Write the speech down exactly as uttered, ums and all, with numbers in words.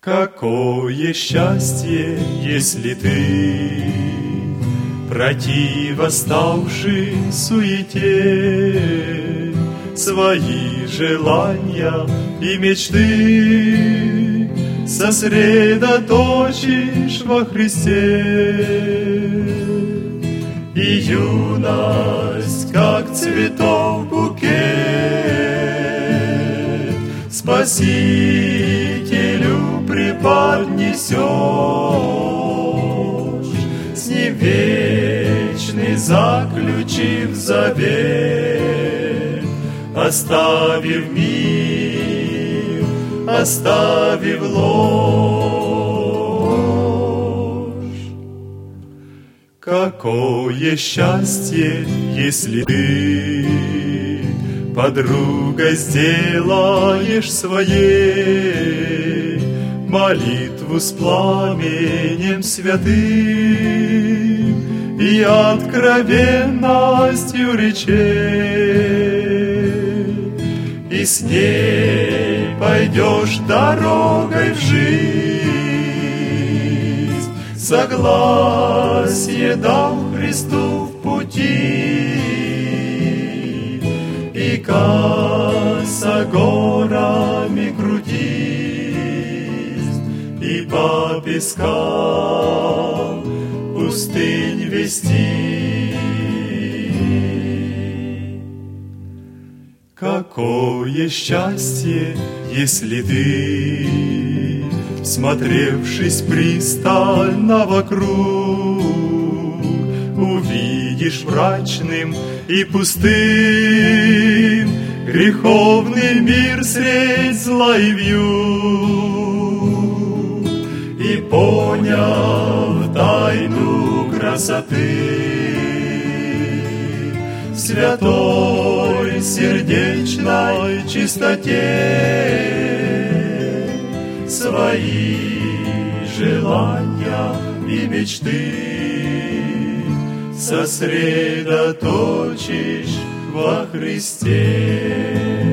Какое счастье, если ты, противоставший суете, свои желания и мечты сосредоточишь во Христе. И юность, как цветов букет, Спасителю преподнесешь, с ним вечный заключив завет, оставив мир, оставив ложь. Какое счастье, если ты подругой сделаешь своей молитву с пламенем святым и откровенностью речей, и с ней пойдешь дорогой в жизнь, согласие дал Христу в пути. И косо горами крутись, и по пескам пустынь вести. Какое счастье, если ты, всмотревшись пристально вокруг, увидишь мрачным и пустым греховный мир средь зла и вьюг, и, поняв тайну красоты в святой сердечной чистоте, свои желания и мечты сосредоточишь во Христе.